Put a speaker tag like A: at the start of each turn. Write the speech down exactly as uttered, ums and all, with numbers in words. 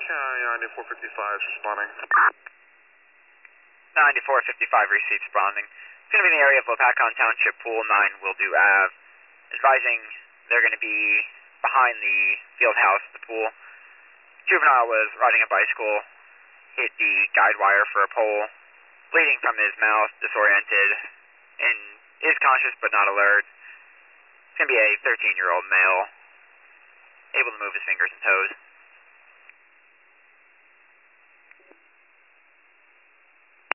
A: County ninety-four fifty-five is responding.
B: ninety-four fifty-five received responding. It's going to be in the area of Lopakon Township Pool, nine Wildew Ave. Advising they're going to be behind the field house, the pool. Juvenile was riding a bicycle, hit the guide wire for a pole, bleeding from his mouth, disoriented, and is conscious but not alert. It's going to be a thirteen-year-old male, able to move his fingers and toes.